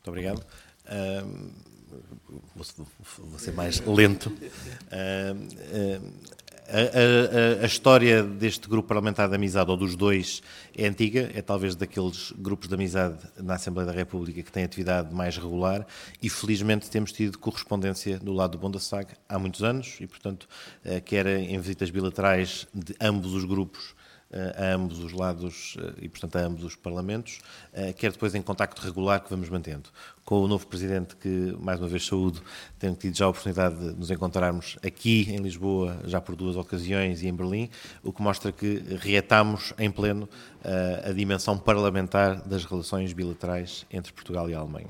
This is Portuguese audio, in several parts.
Muito obrigado. Vou ser mais lento. A história deste grupo parlamentar de amizade, ou dos dois, é antiga, é talvez daqueles grupos de amizade na Assembleia da República que têm atividade mais regular e felizmente temos tido correspondência do lado do Bundestag há muitos anos e, portanto, quer em visitas bilaterais de ambos os grupos, a ambos os lados e, portanto, a ambos os parlamentos, quer depois em contacto regular que vamos mantendo. Com o novo Presidente, que, mais uma vez, saúdo, tenho tido já a oportunidade de nos encontrarmos aqui em Lisboa, já por 2 ocasiões, e em Berlim, o que mostra que reatamos em pleno a dimensão parlamentar das relações bilaterais entre Portugal e a Alemanha.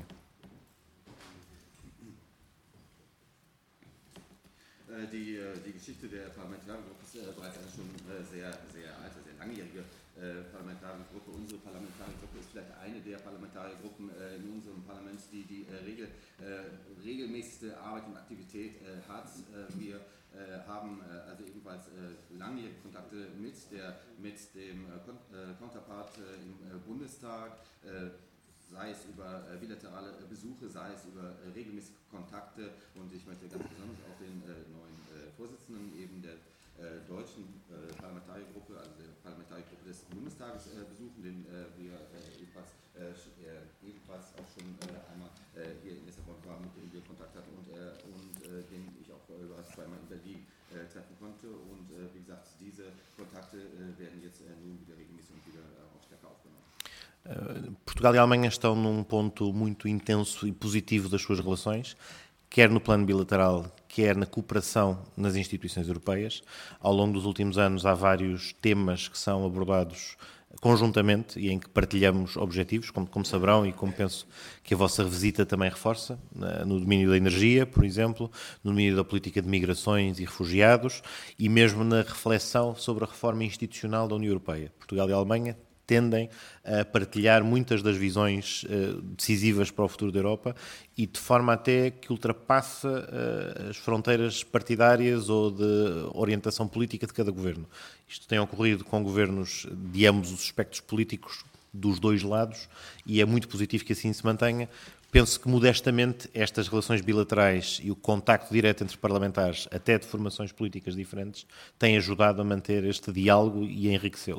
Die Geschichte der Parlamentariergruppe ist bereits eine schon sehr alte, sehr langjährige Parlamentariergruppe. Unsere Parlamentariergruppe ist vielleicht eine der Parlamentariergruppen in unserem Parlament, die regelmäßigste Arbeit und Aktivität hat. Wir haben also ebenfalls langjährige Kontakte mit dem Counterpart im Bundestag, sei es über bilaterale Besuche, sei es über regelmäßige Kontakte, und ich möchte ganz besonders auch den neuen Vorsitzenden eben der deutschen Parlamentariergruppe, also der Parlamentariergruppe des Bundestages besuchen, den wir ebenfalls auch schon einmal hier in Lissabon waren, mit dem wir Kontakt hatten und den ich auch bereits zweimal in Berlin treffen konnte, und wie gesagt, diese Kontakte werden jetzt nun wieder regelmäßig und wieder auch stärker aufgenommen. Portugal e a Alemanha estão num ponto muito intenso e positivo das suas relações, quer no plano bilateral, quer na cooperação nas instituições europeias. Ao longo dos últimos anos há vários temas que são abordados conjuntamente e em que partilhamos objetivos, como saberão e como penso que a vossa visita também reforça, no domínio da energia, por exemplo, no domínio da política de migrações e refugiados e mesmo na reflexão sobre a reforma institucional da União Europeia. Portugal e a Alemanha tendem a partilhar muitas das visões decisivas para o futuro da Europa e de forma até que ultrapassa as fronteiras partidárias ou de orientação política de cada governo. Isto tem ocorrido com governos de ambos os espectros políticos dos dois lados e é muito positivo que assim se mantenha. Penso que, modestamente, estas relações bilaterais e o contacto direto entre parlamentares, até de formações políticas diferentes, têm ajudado a manter este diálogo e a enriquecê-lo.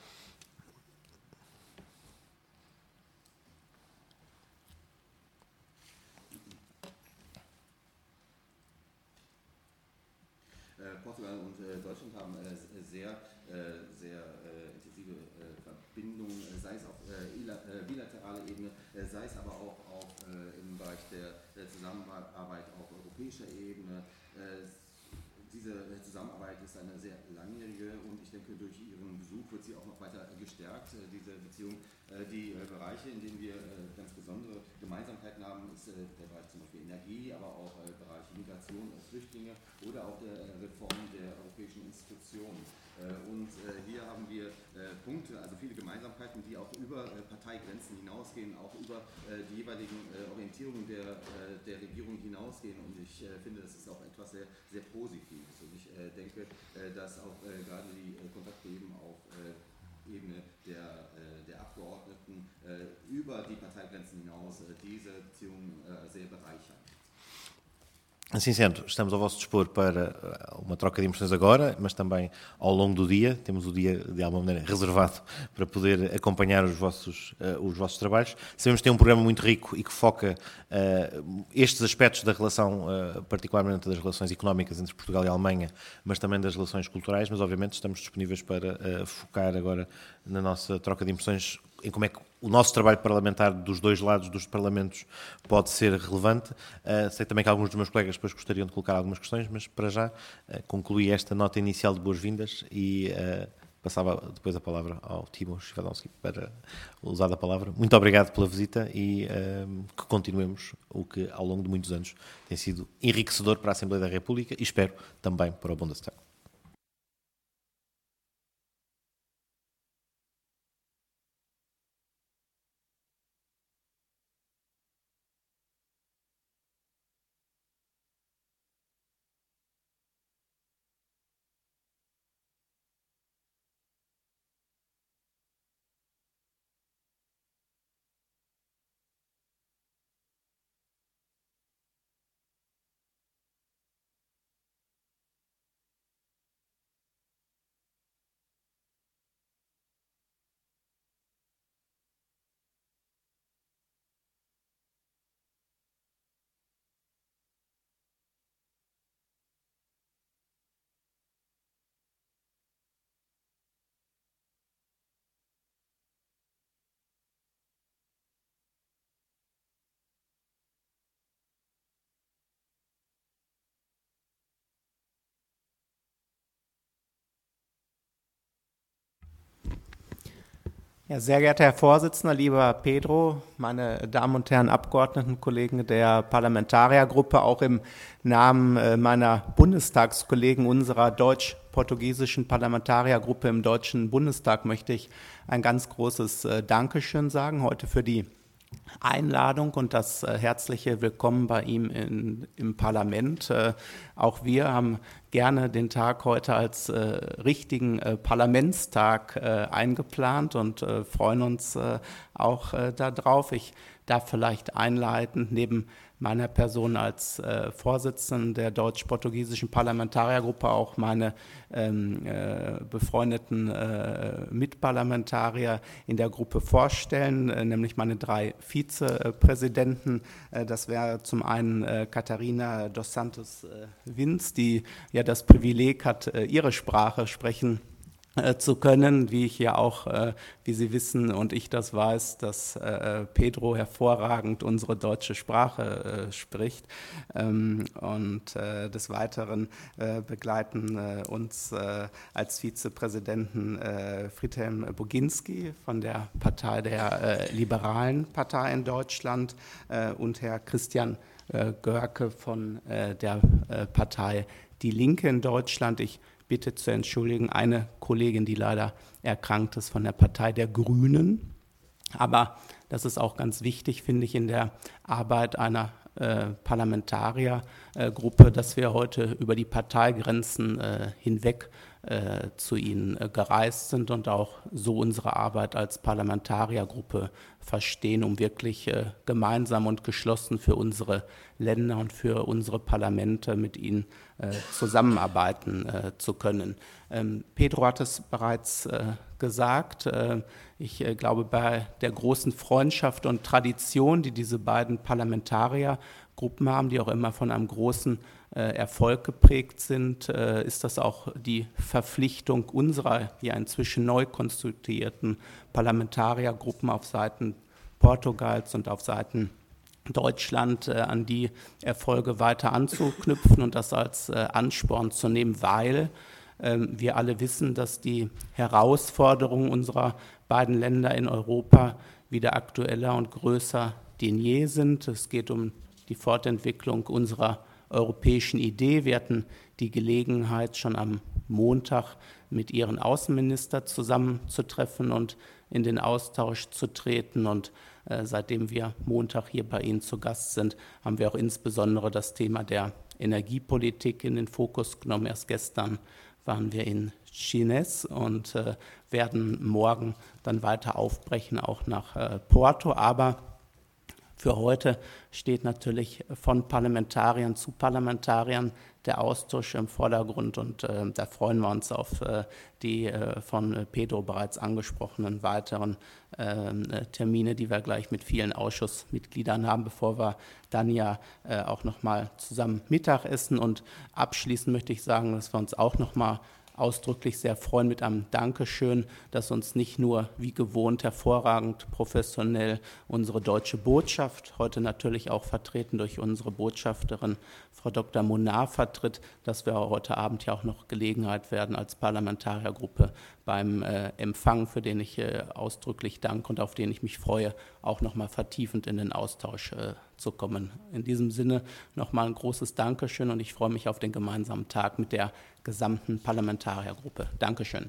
Portugal und Deutschland haben sehr intensive Verbindungen, sei es auf bilateraler Ebene, sei es aber auch im Bereich der Zusammenarbeit auf europäischer Ebene. Diese Zusammenarbeit ist eine sehr langjährige und ich denke, durch Ihren Besuch wird sie auch noch weiter gestärkt. Diese Beziehung, die Bereiche, in denen wir ganz besondere Gemeinsamkeiten haben, ist der Bereich zum Beispiel Energie, aber auch Bereich Migration, Flüchtlinge oder auch der Reform der europäischen Institutionen. Und hier haben wir Punkte, also viele Gemeinsamkeiten, die auch über Parteigrenzen hinausgehen, auch über die jeweiligen Orientierungen der Regierung hinausgehen. Und ich finde, das ist auch etwas sehr, sehr Positives. Und ich denke, dass auch gerade die Kontakte eben auf Ebene der Abgeordneten über die Parteigrenzen hinaus diese Beziehungen sehr bereichern. Assim sendo, estamos ao vosso dispor para uma troca de impressões agora, mas também ao longo do dia. Temos o dia, de alguma maneira, reservado para poder acompanhar os vossos trabalhos. Sabemos que tem um programa muito rico e que foca estes aspectos da relação, particularmente das relações económicas entre Portugal e a Alemanha, mas também das relações culturais, mas obviamente estamos disponíveis para focar agora na nossa troca de impressões em como é que o nosso trabalho parlamentar dos dois lados dos parlamentos pode ser relevante. Sei também que alguns dos meus colegas depois gostariam de colocar algumas questões, mas para já concluí esta nota inicial de boas-vindas e passava depois a palavra ao Timo Shivadowski para usar a palavra. Muito obrigado pela visita e que continuemos o que ao longo de muitos anos tem sido enriquecedor para a Assembleia da República e espero também para o Bundestag. Ja, sehr geehrter Herr Vorsitzender, lieber Pedro, meine Damen und Herren Abgeordnetenkollegen der Parlamentariergruppe, auch im Namen meiner Bundestagskollegen unserer deutsch-portugiesischen Parlamentariergruppe im Deutschen Bundestag möchte ich ein ganz großes Dankeschön sagen heute für die Einladung und das herzliche Willkommen bei ihm im Parlament. Auch wir haben gerne den Tag heute als richtigen Parlamentstag eingeplant und freuen uns auch darauf. Ich darf vielleicht einleitend neben meiner Person als Vorsitzenden der deutsch-portugiesischen Parlamentariergruppe auch meine befreundeten Mitparlamentarier in der Gruppe vorstellen, nämlich meine drei Vizepräsidenten. Das wäre zum einen Katharina dos Santos Vinz, die ja das Privileg hat, ihre Sprache sprechen zu können, wie ich ja auch, wie Sie wissen und ich das weiß, dass Pedro hervorragend unsere deutsche Sprache spricht. Und des Weiteren begleiten uns als Vizepräsidenten Friedhelm Boginski von der Partei der Liberalen Partei in Deutschland und Herr Christian Görke von der Partei Die Linke in Deutschland. Ich bitte zu entschuldigen, eine Kollegin, die leider erkrankt ist von der Partei der Grünen. Aber das ist auch ganz wichtig, finde ich, in der Arbeit einer Parlamentariergruppe, dass wir heute über die Parteigrenzen hinweg zu Ihnen gereist sind und auch so unsere Arbeit als Parlamentariergruppe verstehen, um wirklich gemeinsam und geschlossen für unsere Länder und für unsere Parlamente mit Ihnen zusammenarbeiten zu können. Pedro hat es bereits gesagt. Ich glaube, bei der großen Freundschaft und Tradition, die diese beiden Parlamentariergruppen haben, die auch immer von einem großen Erfolg geprägt sind, ist das auch die Verpflichtung unserer ja inzwischen neu konstituierten Parlamentariergruppen auf Seiten Portugals und auf Seiten Deutschland an die Erfolge weiter anzuknüpfen und das als Ansporn zu nehmen, weil wir alle wissen, dass die Herausforderungen unserer beiden Länder in Europa wieder aktueller und größer denn je sind. Es geht um die Fortentwicklung unserer europäischen Idee. Wir hatten die Gelegenheit, schon am Montag mit Ihren Außenministern zusammenzutreffen und in den Austausch zu treten. Und seitdem wir Montag hier bei Ihnen zu Gast sind, haben wir auch insbesondere das Thema der Energiepolitik in den Fokus genommen. Erst gestern waren wir in Chines und werden morgen dann weiter aufbrechen, auch nach Porto. Aber für heute steht natürlich von Parlamentariern zu Parlamentariern der Austausch im Vordergrund und da freuen wir uns auf die von Pedro bereits angesprochenen weiteren Termine, die wir gleich mit vielen Ausschussmitgliedern haben, bevor wir dann ja auch nochmal zusammen Mittag essen. Und abschließend möchte ich sagen, dass wir uns auch nochmal ausdrücklich sehr freuen mit einem Dankeschön, dass uns nicht nur wie gewohnt hervorragend professionell unsere deutsche Botschaft, heute natürlich auch vertreten durch unsere Botschafterin Frau Dr. Monar vertritt, dass wir heute Abend ja auch noch Gelegenheit werden als Parlamentariergruppe beim Empfang, für den ich ausdrücklich danke und auf den ich mich freue, auch nochmal vertiefend in den Austausch zu kommen. In diesem Sinne nochmal ein großes Dankeschön und ich freue mich auf den gemeinsamen Tag mit der gesamten Parlamentariergruppe. Dankeschön.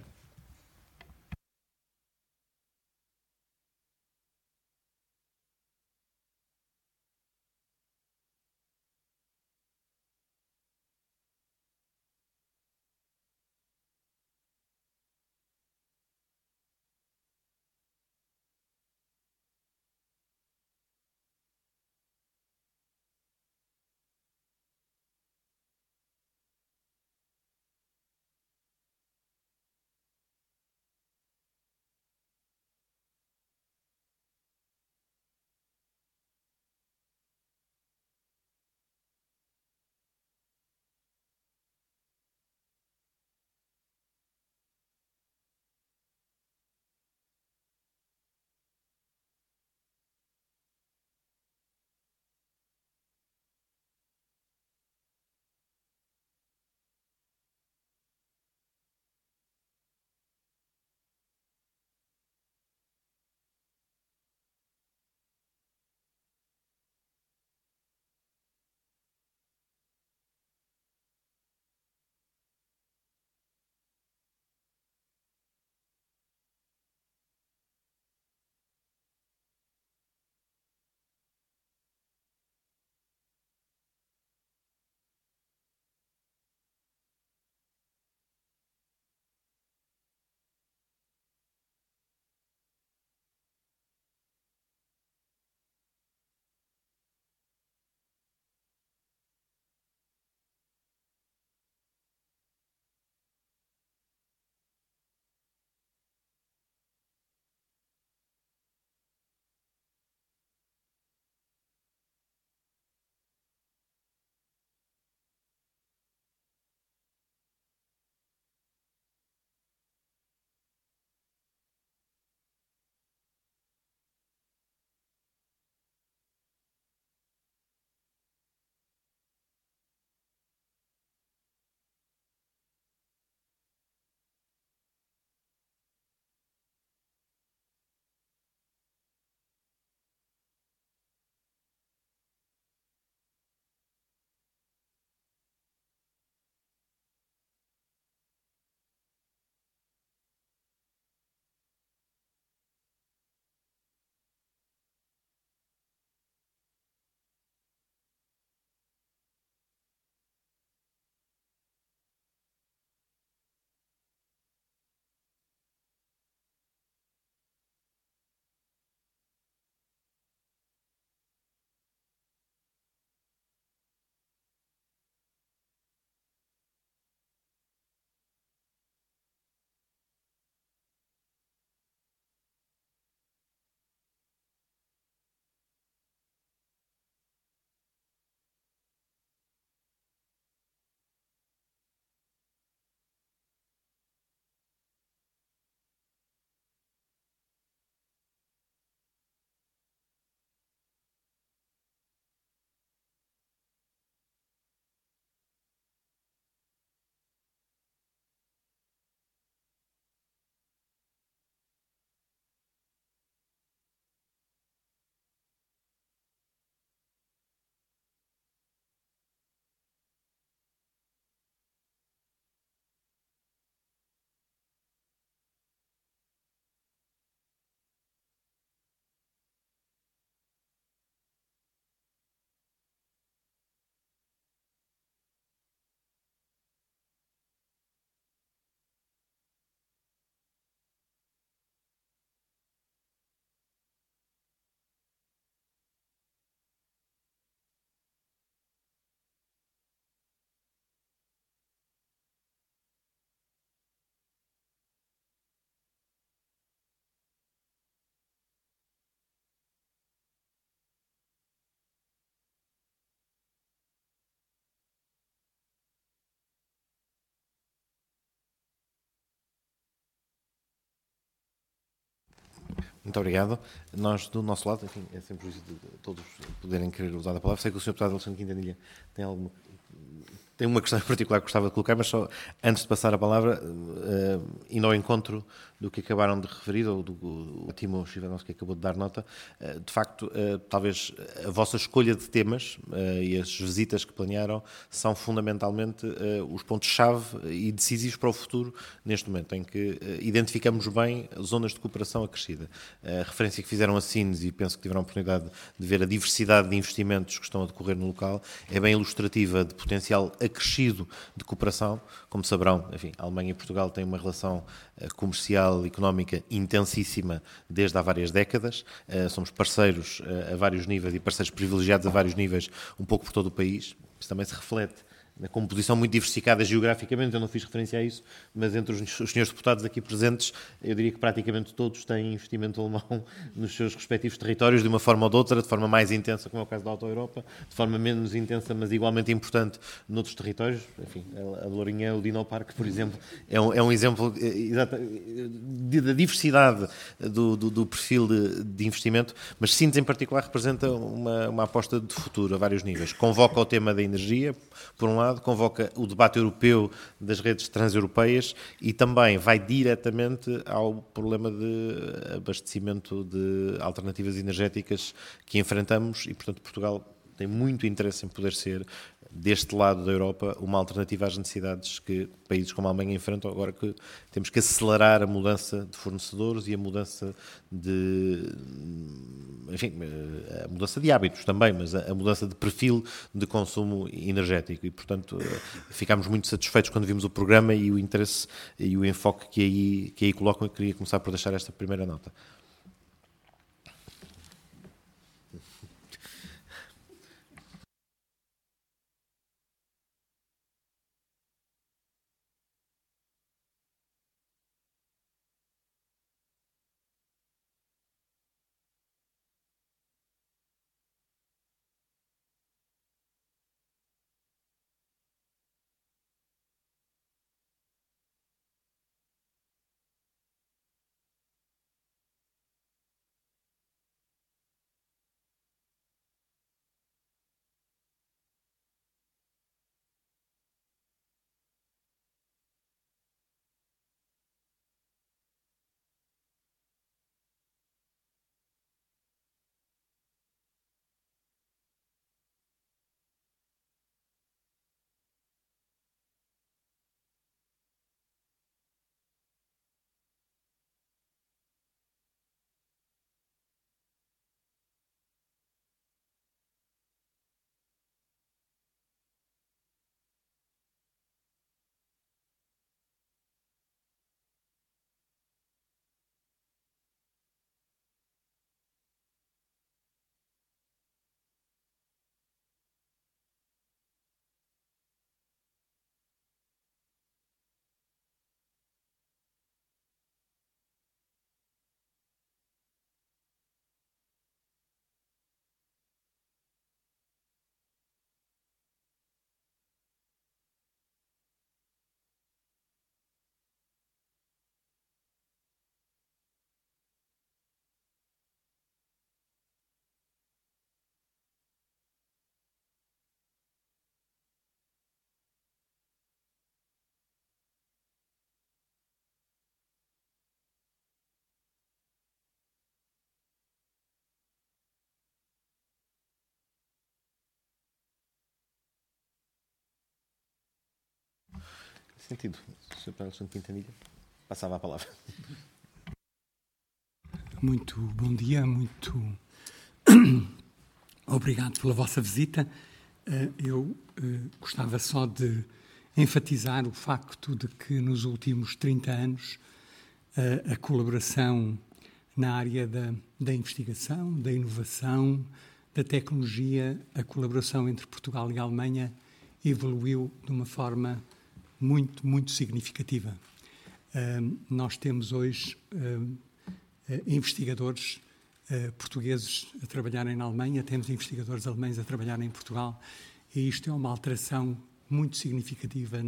Muito obrigado. Nós, do nosso lado, enfim, é sempre justo de todos poderem querer usar a palavra. Sei que o Sr. Deputado Alexandre Quintanilha tem uma questão em particular que gostava de colocar, mas só antes de passar a palavra, indo ao encontro do que acabaram de referir, ou do Timo Shivanovski que acabou de dar nota, de facto, talvez a vossa escolha de temas e as visitas que planearam são fundamentalmente os pontos-chave e decisivos para o futuro neste momento, em que identificamos bem zonas de cooperação acrescida. A referência que fizeram a Sines, e penso que tiveram a oportunidade de ver a diversidade de investimentos que estão a decorrer no local, é bem ilustrativa de potencial acrescido de cooperação. Como saberão, enfim, a Alemanha e Portugal têm uma relação comercial e económica intensíssima desde há várias décadas. Somos parceiros a vários níveis e parceiros privilegiados a vários níveis, um pouco por todo o país. Isso também se reflete na composição muito diversificada geograficamente, eu não fiz referência a isso, mas entre os senhores deputados aqui presentes, eu diria que praticamente todos têm investimento alemão nos seus respectivos territórios, de uma forma ou de outra, de forma mais intensa, como é o caso da Auto Europa, de forma menos intensa, mas igualmente importante noutros territórios. Enfim, a Lourinhã, o Dinoparque, por exemplo, é um exemplo da diversidade do perfil de investimento, mas Sines em particular representa uma aposta de futuro a vários níveis. Convoca o tema da energia, por um lado, convoca o debate europeu das redes transeuropeias e também vai diretamente ao problema de abastecimento de alternativas energéticas que enfrentamos e, portanto, Portugal tem muito interesse em poder ser, deste lado da Europa, uma alternativa às necessidades que países como a Alemanha enfrentam, agora que temos que acelerar a mudança de fornecedores e a mudança a mudança de hábitos também, mas a mudança de perfil de consumo energético. E, portanto, ficámos muito satisfeitos quando vimos o programa e o interesse e o enfoque que aí colocam. Eu queria começar por deixar esta primeira nota. Sentido. Sr. Alexandre Quintanilha, passava a palavra. Muito bom dia, muito obrigado pela vossa visita. Eu gostava só de enfatizar o facto de que nos últimos 30 anos a colaboração na área da investigação, da inovação, da tecnologia, a colaboração entre Portugal e a Alemanha evoluiu de uma forma muito, muito significativa. Nós temos hoje investigadores portugueses a trabalharem na Alemanha, temos investigadores alemães a trabalharem em Portugal, e isto é uma alteração muito significativa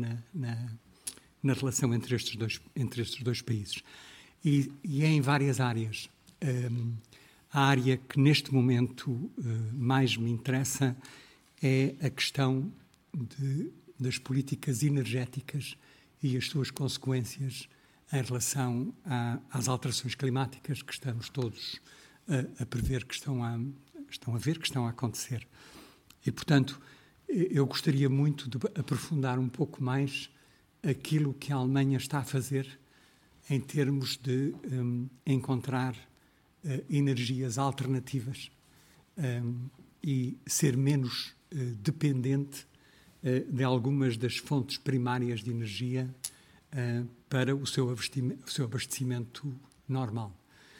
na relação entre estes dois países. E é em várias áreas. A área que neste momento mais me interessa é a questão das políticas energéticas e as suas consequências em relação às alterações climáticas que estamos todos a prever que estão a acontecer. E, portanto, eu gostaria muito de aprofundar um pouco mais aquilo que a Alemanha está a fazer em termos de encontrar energias alternativas e ser menos dependente de algumas das fontes primárias de energia para o seu abastecimento normal.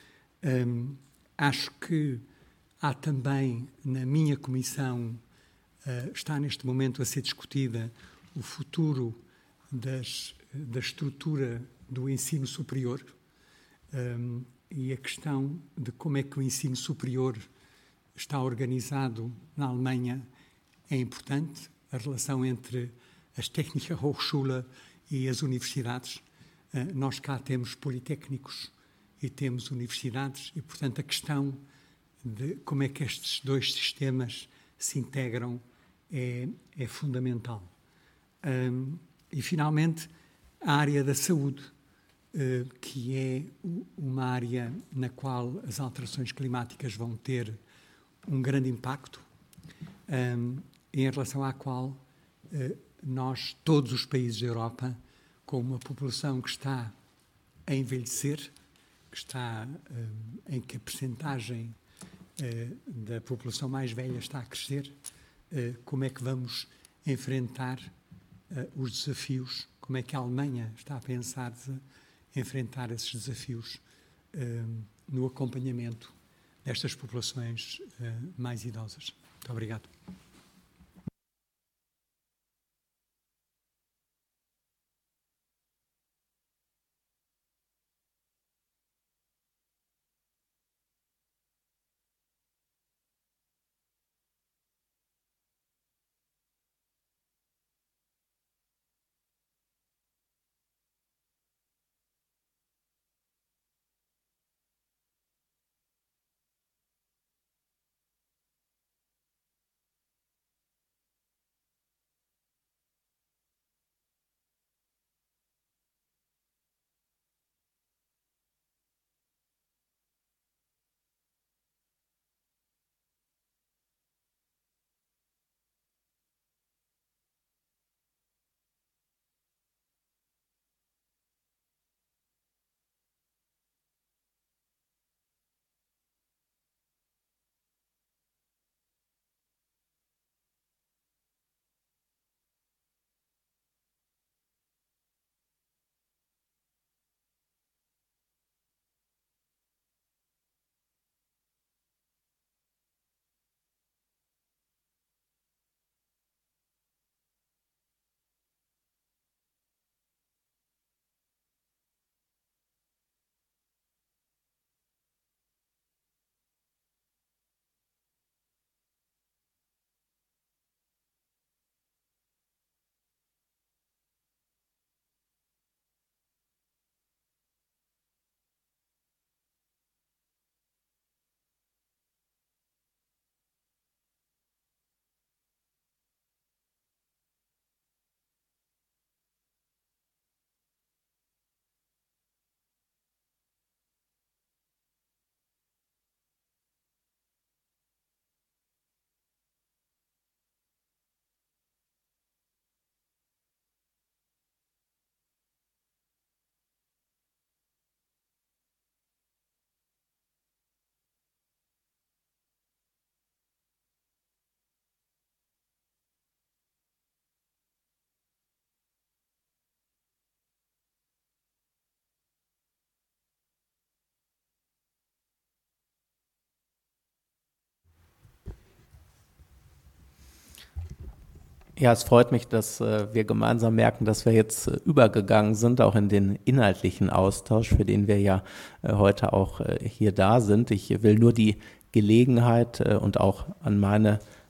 Acho que há também, na minha comissão, está neste momento a ser discutida o futuro da estrutura do ensino superior e a questão de como é que o ensino superior está organizado na Alemanha é importante. A relação entre as Technische Hochschule e as universidades. Nós cá temos politécnicos e temos universidades e, portanto, a questão de como é que estes dois sistemas se integram é fundamental. E, finalmente, a área da saúde, que é uma área na qual as alterações climáticas vão ter um grande impacto, em relação à qual nós, todos os países da Europa, com uma população que está a envelhecer, em que a percentagem da população mais velha está a crescer, como é que vamos enfrentar os desafios, como é que a Alemanha está a pensar de enfrentar esses desafios no acompanhamento destas populações mais idosas. Muito obrigado. Ja, es freut mich, dass wir gemeinsam merken, dass wir jetzt übergegangen sind, auch in den inhaltlichen Austausch, für den wir ja heute auch hier da sind. Ich will nur die Gelegenheit und auch an meine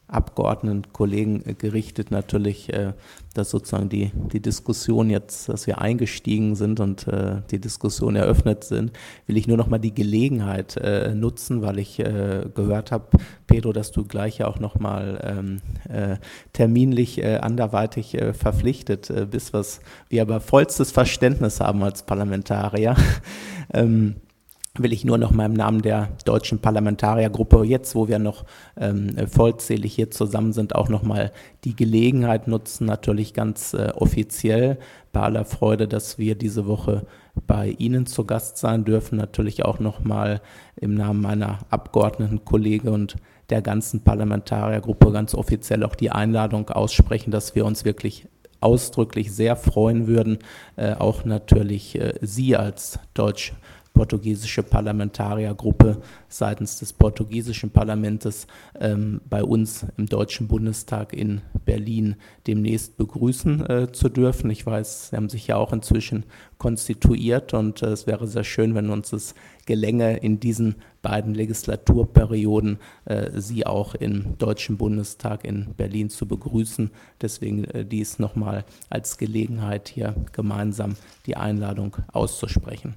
Abgeordnetenkollegen gerichtet natürlich, dass sozusagen die Diskussion jetzt, dass wir eingestiegen sind und die Diskussion eröffnet sind, will ich nur noch mal die Gelegenheit nutzen, weil ich gehört habe, Pedro, dass du gleich ja auch noch mal terminlich anderweitig verpflichtet bist, was wir aber vollstes Verständnis haben als Parlamentarier. Will ich nur noch mal im Namen der deutschen Parlamentariergruppe, jetzt wo wir noch vollzählig hier zusammen sind, auch noch mal die Gelegenheit nutzen, natürlich ganz offiziell, bei aller Freude, dass wir diese Woche bei Ihnen zu Gast sein dürfen, natürlich auch noch mal im Namen meiner Abgeordnetenkollegen und der ganzen Parlamentariergruppe ganz offiziell auch die Einladung aussprechen, dass wir uns wirklich ausdrücklich sehr freuen würden, auch natürlich Sie als deutsch-portugiesische Parlamentariergruppe seitens des portugiesischen Parlaments bei uns im Deutschen Bundestag in Berlin demnächst begrüßen zu dürfen. Ich weiß, Sie haben sich ja auch inzwischen konstituiert und es wäre sehr schön, wenn uns es gelänge, in diesen beiden Legislaturperioden Sie auch im Deutschen Bundestag in Berlin zu begrüßen. Deswegen dies nochmal als Gelegenheit, hier gemeinsam die Einladung auszusprechen.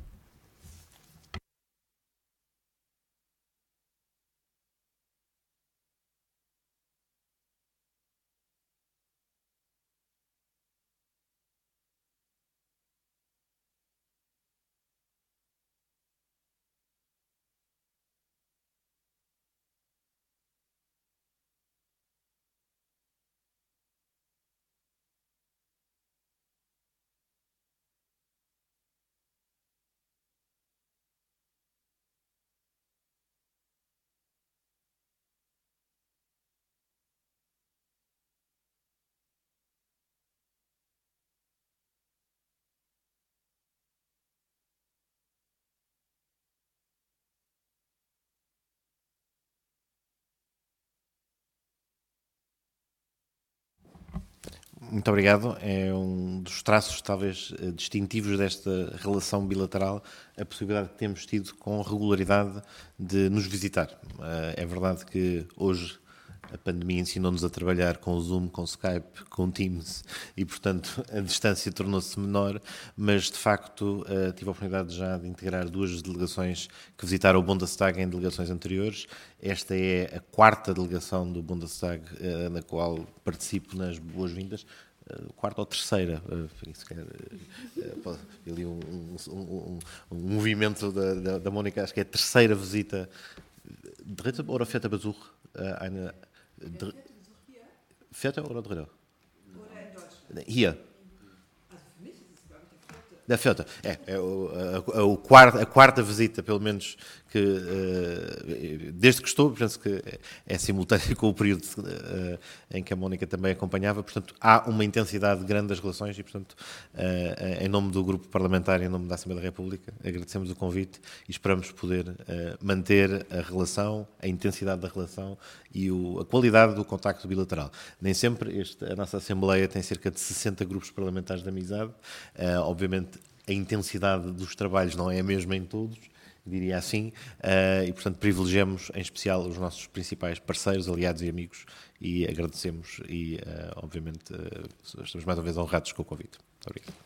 Muito obrigado. É um dos traços, talvez, distintivos desta relação bilateral, a possibilidade que temos tido com regularidade de nos visitar. É verdade que hoje a pandemia ensinou-nos a trabalhar com o Zoom, com o Skype, com o Teams e, portanto, a distância tornou-se menor, mas, de facto, tive a oportunidade já de integrar duas delegações que visitaram o Bundestag em delegações anteriores. Esta é a quarta delegação do Bundestag na qual participo nas boas-vindas. Quarta ou terceira, ali um movimento da Mónica, acho que é a terceira visita. Dritte oder vierte Besuch? Vierte oder dritte? Oder in Deutschland? Hier. Also für mich ist es, glaube ich, der vierte. Da Fiota. A quarta visita, pelo menos, que desde que estou, penso que é simultâneo com o período em que a Mónica também acompanhava, portanto, há uma intensidade grande das relações e, portanto, em nome do Grupo Parlamentar, em nome da Assembleia da República, agradecemos o convite e esperamos poder manter a relação, a intensidade da relação e a qualidade do contacto bilateral. Nem sempre a nossa Assembleia tem cerca de 60 grupos parlamentares de amizade, obviamente a intensidade dos trabalhos não é a mesma em todos, diria assim, e portanto privilegiamos em especial os nossos principais parceiros, aliados e amigos e agradecemos e obviamente estamos mais uma vez honrados com o convite. Muito obrigado.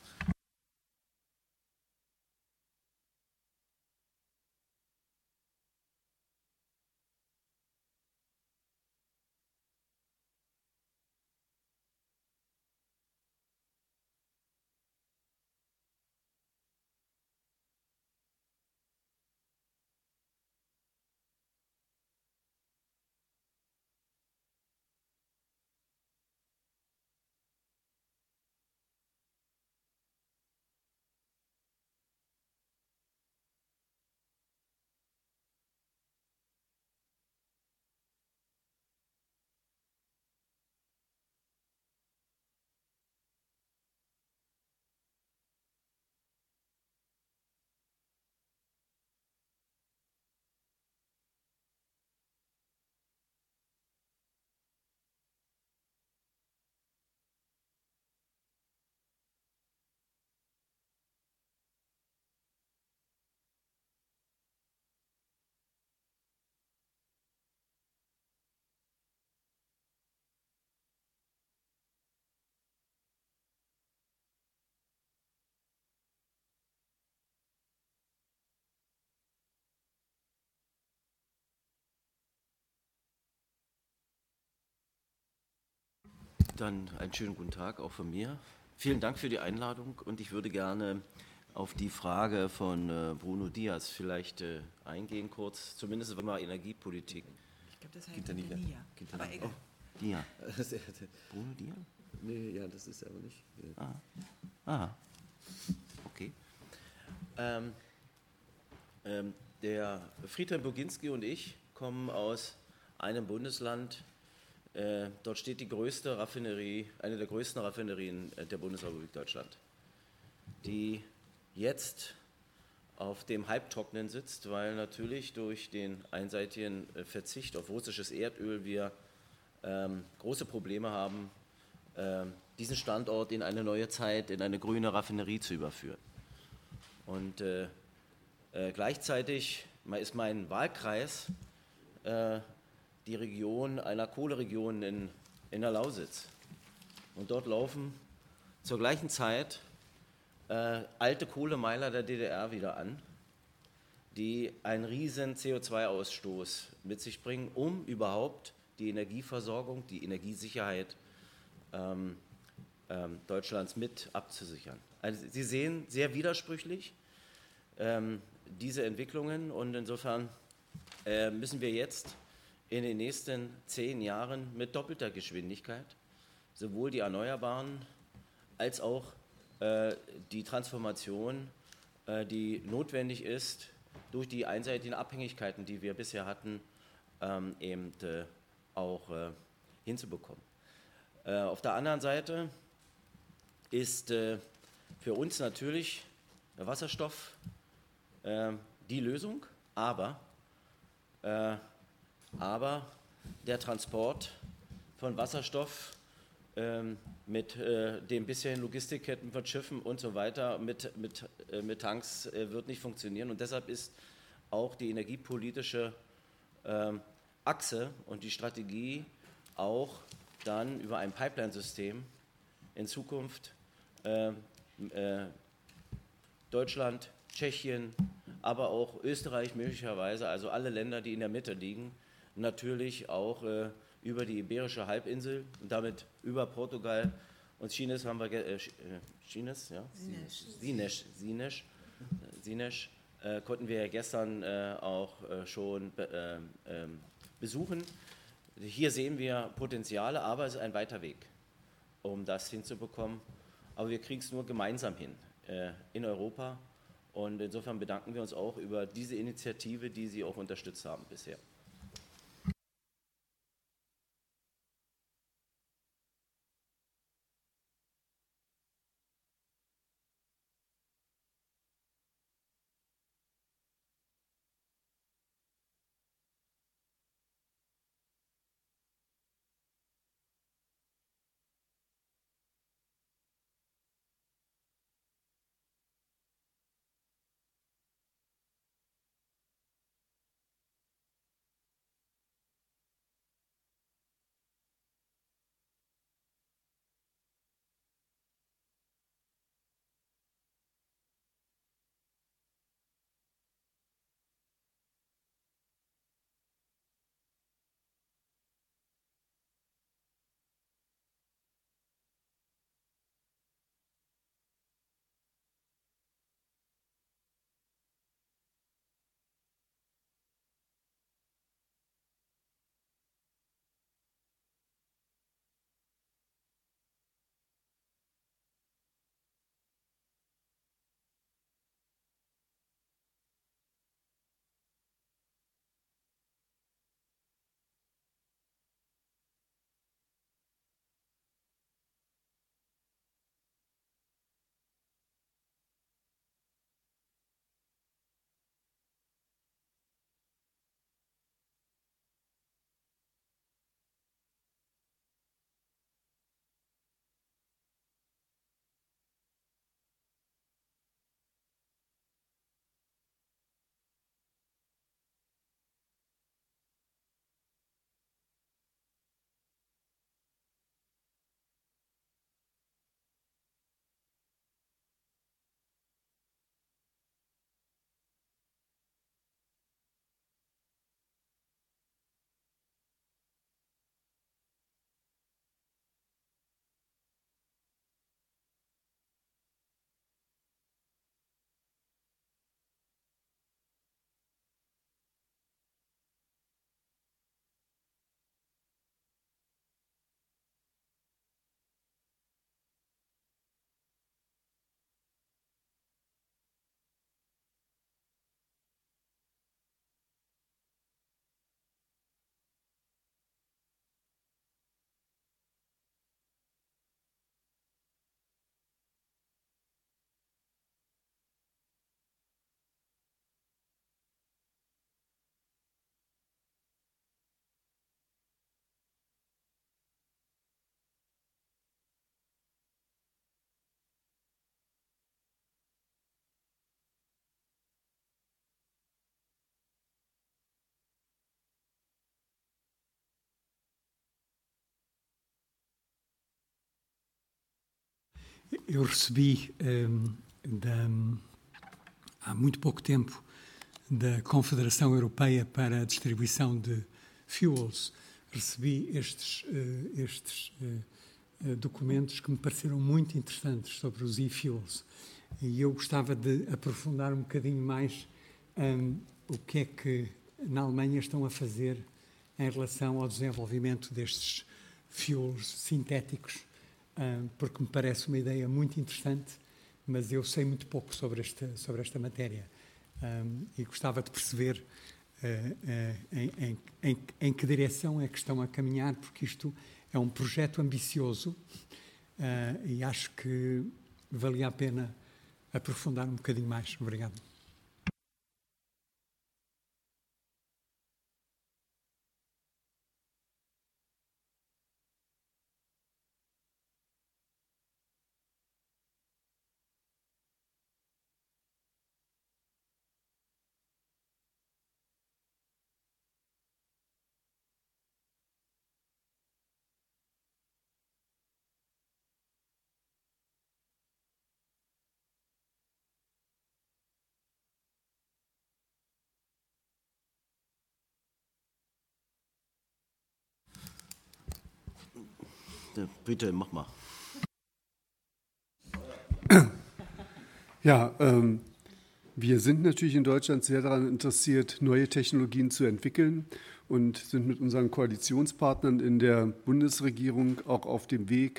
Dann einen schönen guten Tag auch von mir. Vielen Dank für die Einladung und ich würde gerne auf die Frage von Bruno Diaz vielleicht eingehen, kurz, zumindest mal Energiepolitik. Ich glaube, das heißt Quintanilla. Aber egal. Oh, Dia. Bruno Diaz? Nee, ja, das ist aber nicht. Okay. Der Friedhelm Boginski und ich kommen aus einem Bundesland, dort steht die größte Raffinerie, eine der größten Raffinerien der Bundesrepublik Deutschland, die jetzt auf dem Halbtrocknen sitzt, weil natürlich durch den einseitigen Verzicht auf russisches Erdöl wir große Probleme haben, diesen Standort in eine neue Zeit, in eine grüne Raffinerie zu überführen. Und gleichzeitig ist mein Wahlkreis die Region einer Kohleregion in der Lausitz. Und dort laufen zur gleichen Zeit alte Kohlemeiler der DDR wieder an, die einen riesen CO2-Ausstoß mit sich bringen, um überhaupt die Energieversorgung, die Energiesicherheit Deutschlands mit abzusichern. Also Sie sehen sehr widersprüchlich diese Entwicklungen und insofern müssen wir jetzt in den nächsten 10 Jahren mit doppelter Geschwindigkeit sowohl die Erneuerbaren als auch die Transformation, die notwendig ist, durch die einseitigen Abhängigkeiten, die wir bisher hatten, eben auch hinzubekommen. Auf der anderen Seite ist für uns natürlich der Wasserstoff die Lösung, aber der Transport von Wasserstoff mit den bisherigen Logistikketten von Schiffen und so weiter, mit Tanks wird nicht funktionieren. Und deshalb ist auch die energiepolitische Achse und die Strategie auch dann über ein Pipeline-System in Zukunft Deutschland, Tschechien, aber auch Österreich möglicherweise, also alle Länder, die in der Mitte liegen, natürlich auch über die Iberische Halbinsel und damit über Portugal und Sines haben wir Sines konnten wir ja gestern auch schon besuchen. Hier sehen wir Potenziale, aber es ist ein weiter Weg, um das hinzubekommen. Aber wir kriegen es nur gemeinsam hin in Europa. Und insofern bedanken wir uns auch über diese Initiative, die Sie auch unterstützt haben bisher. Eu recebi há muito pouco tempo da Confederação Europeia para a Distribuição de Fuels, recebi estes documentos que me pareceram muito interessantes sobre os e-fuels. E eu gostava de aprofundar um bocadinho mais o que é que na Alemanha estão a fazer em relação ao desenvolvimento destes fuels sintéticos, porque me parece uma ideia muito interessante, mas eu sei muito pouco sobre esta matéria. E gostava de perceber em que direção é que estão a caminhar, porque isto é um projeto ambicioso e acho que valia a pena aprofundar um bocadinho mais. Obrigado. Bitte, mach mal. Ja, wir sind natürlich in Deutschland sehr daran interessiert, neue Technologien zu entwickeln und sind mit unseren Koalitionspartnern in der Bundesregierung auch auf dem Weg,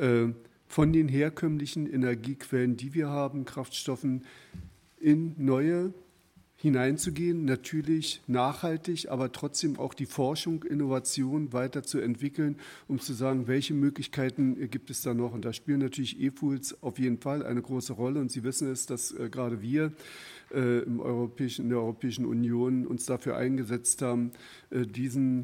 von den herkömmlichen Energiequellen, die wir haben, Kraftstoffen, in neue hineinzugehen, natürlich nachhaltig, aber trotzdem auch die Forschung, Innovation weiterzuentwickeln, um zu sagen, welche Möglichkeiten gibt es da noch. Und da spielen natürlich E-Fuels auf jeden Fall eine große Rolle. Und Sie wissen es, dass gerade wir in der Europäischen Union uns dafür eingesetzt haben, diesen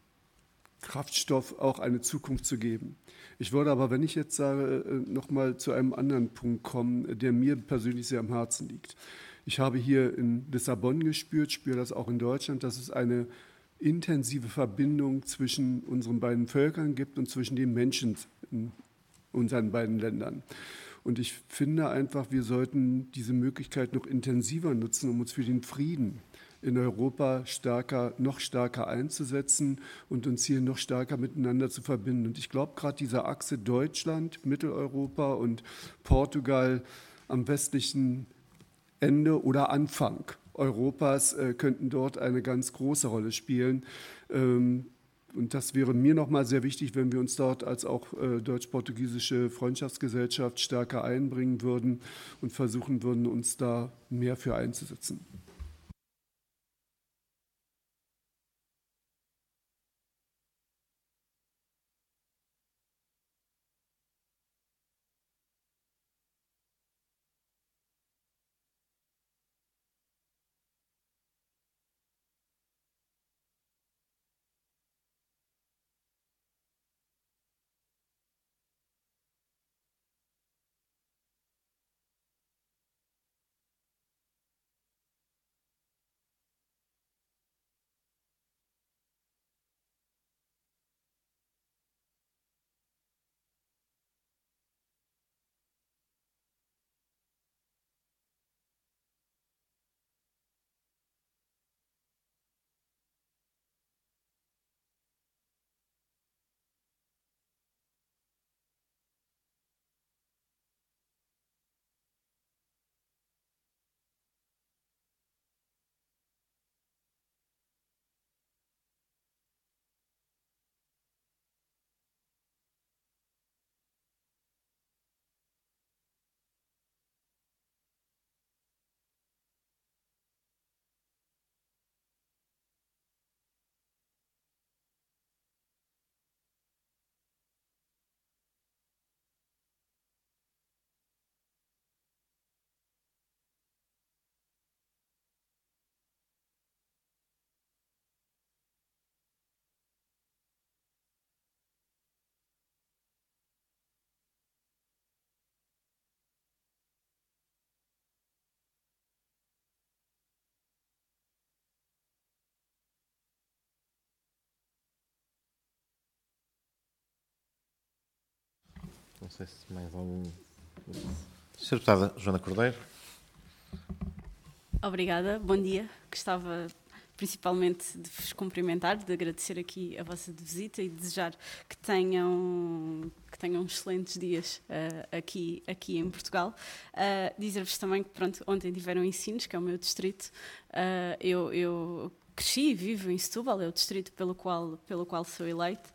Kraftstoff auch eine Zukunft zu geben. Ich würde aber, wenn ich jetzt sage, nochmal zu einem anderen Punkt kommen, der mir persönlich sehr am Herzen liegt. Ich habe hier in Lissabon gespürt, spüre das auch in Deutschland, dass es eine intensive Verbindung zwischen unseren beiden Völkern gibt und zwischen den Menschen in unseren beiden Ländern. Und ich finde einfach, wir sollten diese Möglichkeit noch intensiver nutzen, um uns für den Frieden in Europa noch stärker einzusetzen und uns hier noch stärker miteinander zu verbinden. Und ich glaube, gerade diese Achse Deutschland, Mitteleuropa und Portugal am westlichen Ende oder Anfang Europas könnten dort eine ganz große Rolle spielen. Und das wäre mir nochmal sehr wichtig, wenn wir uns dort als auch deutsch-portugiesische Freundschaftsgesellschaft stärker einbringen würden und versuchen würden, uns da mehr für einzusetzen. Não sei se mais algum Sra. Deputada Joana Cordeiro. Obrigada, bom dia. Gostava principalmente de vos cumprimentar, de agradecer aqui a vossa visita e desejar que tenham excelentes dias aqui em Portugal. Dizer-vos também que pronto, ontem tiveram Ensinos, que é o meu distrito. Eu cresci e vivo em Setúbal, é o distrito pelo qual sou eleito.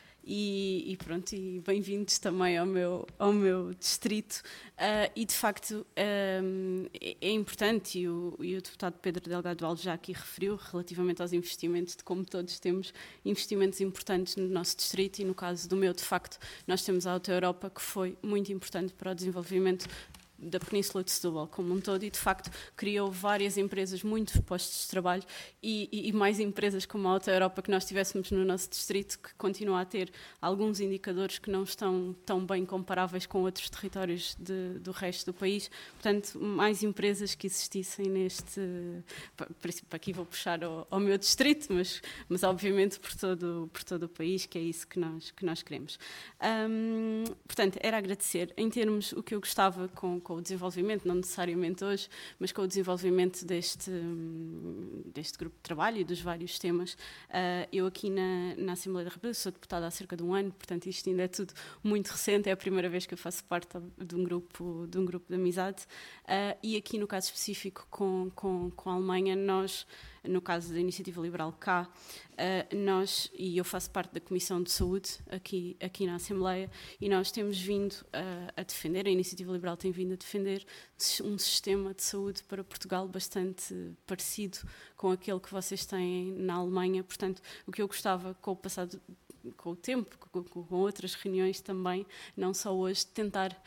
E pronto, e bem-vindos também ao meu distrito. E de facto é importante, e o deputado Pedro Delgado Alves já aqui referiu, relativamente aos investimentos, de como todos temos investimentos importantes no nosso distrito, e no caso do meu, de facto, nós temos a Auto Europa, que foi muito importante para o desenvolvimento da Península de Setúbal como um todo, e de facto criou várias empresas, muitos postos de trabalho e mais empresas como a Auto Europa que nós tivéssemos no nosso distrito, que continua a ter alguns indicadores que não estão tão bem comparáveis com outros territórios do resto do país. Portanto, mais empresas que existissem neste... Aqui vou puxar ao meu distrito, mas obviamente por todo o país, que é isso que nós queremos. Portanto, era agradecer. Em termos, o que eu gostava com o desenvolvimento, não necessariamente hoje, mas com o desenvolvimento deste grupo de trabalho e dos vários temas. Eu aqui na Assembleia da República sou deputada há cerca de um ano, portanto isto ainda é tudo muito recente, é a primeira vez que eu faço parte de um grupo de amizade. E aqui no caso específico com a Alemanha, nós, no caso da Iniciativa Liberal cá, e eu faço parte da Comissão de Saúde aqui na Assembleia, e nós temos vindo a defender, a Iniciativa Liberal tem vindo a defender um sistema de saúde para Portugal bastante parecido com aquele que vocês têm na Alemanha. Portanto, o que eu gostava com o tempo, com outras reuniões também, não só hoje, de tentar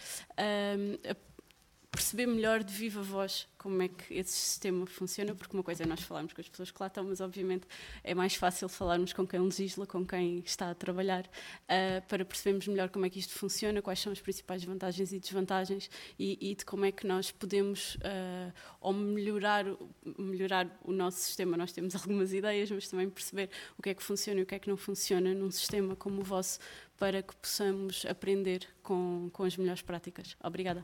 perceber melhor de viva voz como é que esse sistema funciona, porque uma coisa é nós falarmos com as pessoas que lá estão, mas obviamente é mais fácil falarmos com quem legisla, com quem está a trabalhar, para percebermos melhor como é que isto funciona, quais são as principais vantagens e desvantagens, e de como é que nós podemos ou melhorar o nosso sistema. Nós temos algumas ideias, mas também perceber o que é que funciona e o que é que não funciona num sistema como o vosso, para que possamos aprender com as melhores práticas. Obrigada.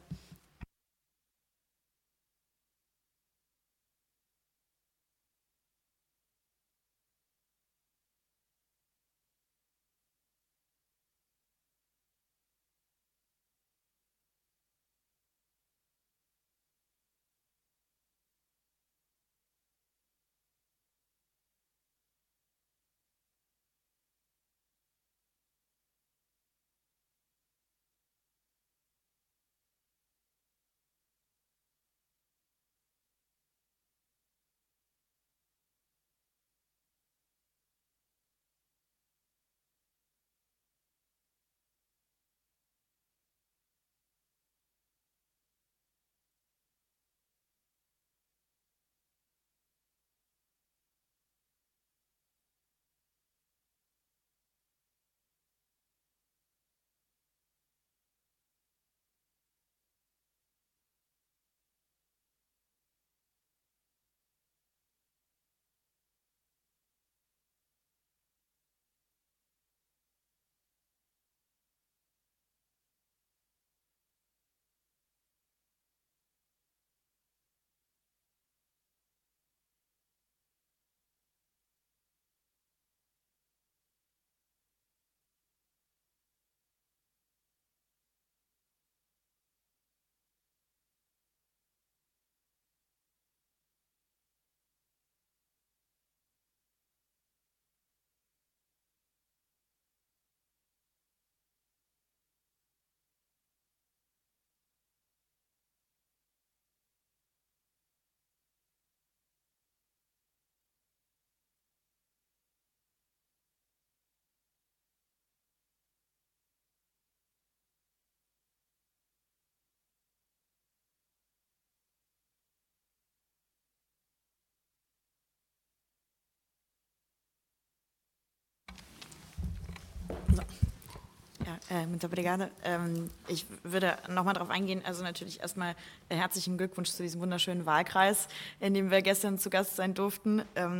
Ja, muito obrigada. Ich würde noch mal darauf eingehen. Also natürlich erstmal herzlichen Glückwunsch zu diesem wunderschönen Wahlkreis, in dem wir gestern zu Gast sein durften.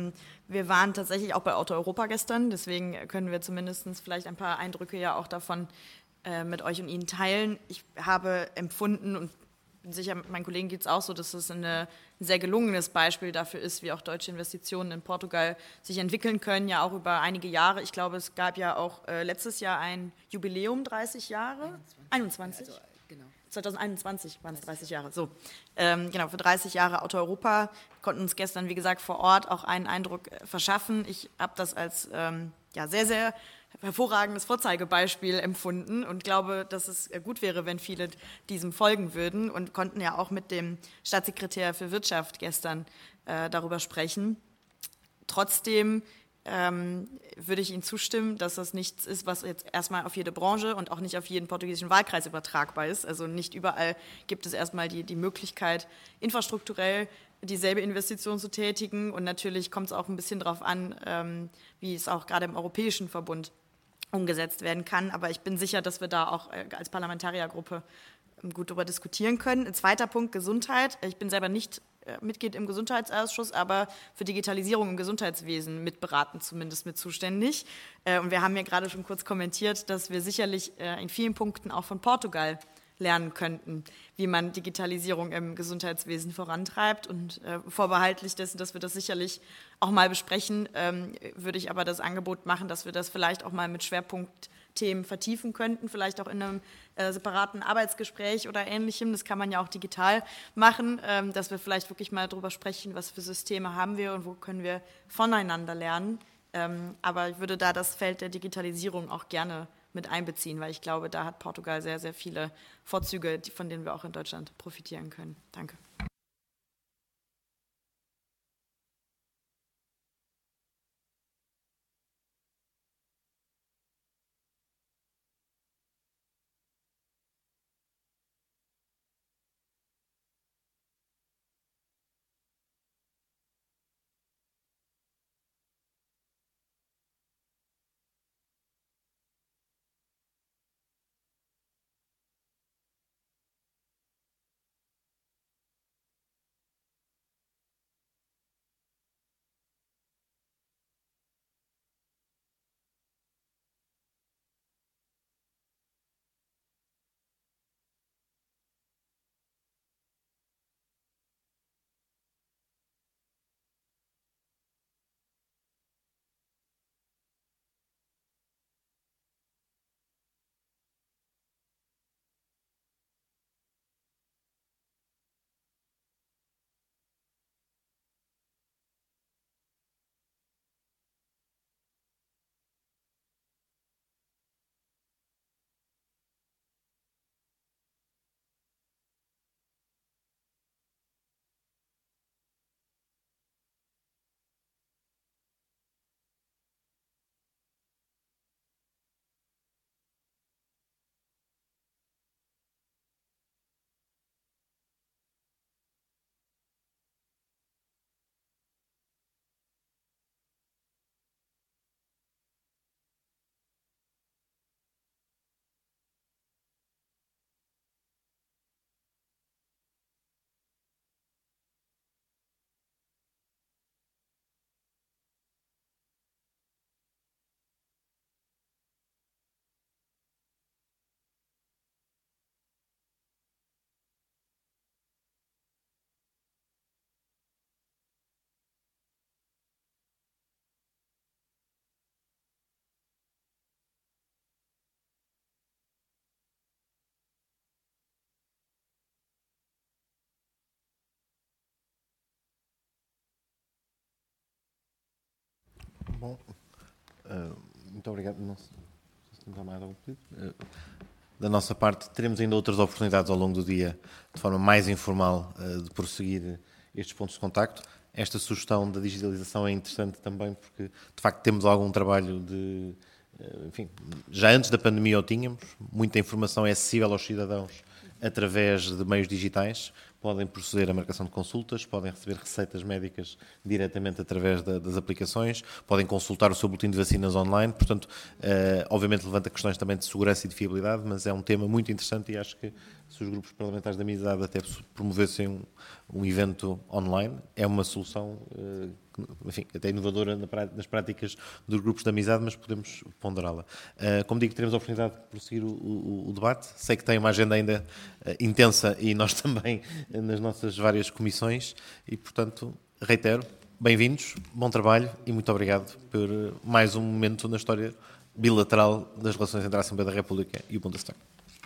Wir waren tatsächlich auch bei Auto Europa gestern, deswegen können wir zumindest vielleicht ein paar Eindrücke ja auch davon mit euch und Ihnen teilen. Ich habe empfunden und sicher meinen Kollegen geht es auch so, dass es ein sehr gelungenes Beispiel dafür ist, wie auch deutsche Investitionen in Portugal sich entwickeln können, ja auch über einige Jahre. Ich glaube, es gab ja auch letztes Jahr ein Jubiläum, 30 Jahre? 21? Also, genau. 2021 waren es 30 Jahre. So, genau, für 30 Jahre Auto Europa, konnten uns gestern, wie gesagt, vor Ort auch einen Eindruck verschaffen. Ich habe das als sehr, sehr hervorragendes Vorzeigebeispiel empfunden und glaube, dass es gut wäre, wenn viele diesem folgen würden und konnten ja auch mit dem Staatssekretär für Wirtschaft gestern darüber sprechen. Trotzdem würde ich Ihnen zustimmen, dass das nichts ist, was jetzt erstmal auf jede Branche und auch nicht auf jeden portugiesischen Wahlkreis übertragbar ist. Also nicht überall gibt es erstmal die Möglichkeit, infrastrukturell dieselbe Investition zu tätigen und natürlich kommt es auch ein bisschen darauf an, wie es auch gerade im Europäischen Verbund umgesetzt werden kann. Aber ich bin sicher, dass wir da auch als Parlamentariergruppe gut darüber diskutieren können. Ein zweiter Punkt, Gesundheit. Ich bin selber nicht Mitglied im Gesundheitsausschuss, aber für Digitalisierung im Gesundheitswesen mitberaten, zumindest mit zuständig. Und wir haben ja gerade schon kurz kommentiert, dass wir sicherlich in vielen Punkten auch von Portugal lernen könnten, wie man Digitalisierung im Gesundheitswesen vorantreibt. Und vorbehaltlich dessen, dass wir das sicherlich auch mal besprechen, würde ich aber das Angebot machen, dass wir das vielleicht auch mal mit Schwerpunktthemen vertiefen könnten, vielleicht auch in einem separaten Arbeitsgespräch oder Ähnlichem. Das kann man ja auch digital machen, dass wir vielleicht wirklich mal darüber sprechen, was für Systeme haben wir und wo können wir voneinander lernen. Aber ich würde da das Feld der Digitalisierung auch gerne mit einbeziehen, weil ich glaube, da hat Portugal sehr, sehr viele Vorzüge, von denen wir auch in Deutschland profitieren können. Danke. Bom, muito obrigado. Não sei se temos mais algum pedido. Da nossa parte, teremos ainda outras oportunidades ao longo do dia, de forma mais informal, de prosseguir estes pontos de contacto. Esta sugestão da digitalização é interessante também porque, de facto, temos algum trabalho de... Enfim, já antes da pandemia o tínhamos. Muita informação é acessível aos cidadãos através de meios digitais. Podem proceder à marcação de consultas, podem receber receitas médicas diretamente através das aplicações, podem consultar o seu boletim de vacinas online. Portanto, obviamente levanta questões também de segurança e de fiabilidade, mas é um tema muito interessante e acho que se os grupos parlamentares da amizade até promovessem um evento online, é uma solução enfim, até inovadora nas práticas dos grupos de amizade, mas podemos ponderá-la. Como digo, teremos a oportunidade de prosseguir o debate. Sei que tem uma agenda ainda intensa e nós também nas nossas várias comissões e, portanto, reitero, bem-vindos, bom trabalho e muito obrigado por mais um momento na história bilateral das relações entre a Assembleia da República e o Bundestag.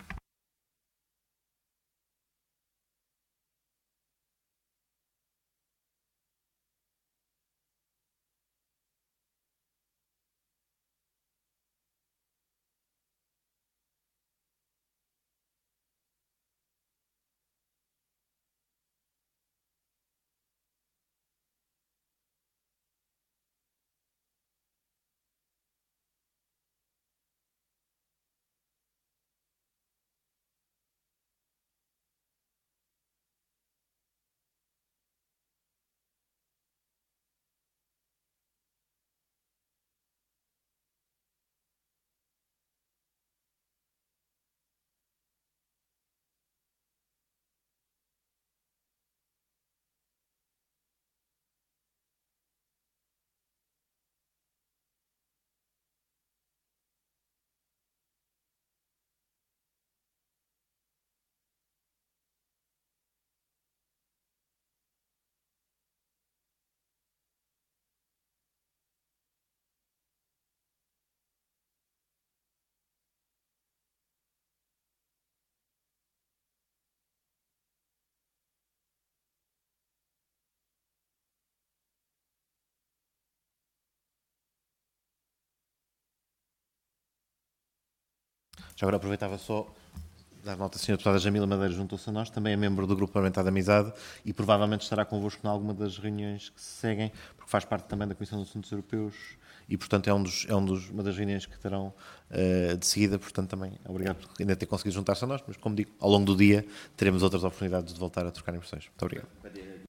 Já agora aproveitava só dar nota, a Sra. Deputada Jamila Madeira juntou-se a nós, também é membro do Grupo Parlamentar de Amizade e provavelmente estará convosco em alguma das reuniões que se seguem, porque faz parte também da Comissão dos Assuntos Europeus e, portanto, é uma das reuniões que terão de seguida. Portanto, também obrigado por ainda ter conseguido juntar-se a nós, mas, como digo, ao longo do dia teremos outras oportunidades de voltar a trocar impressões. Muito obrigado.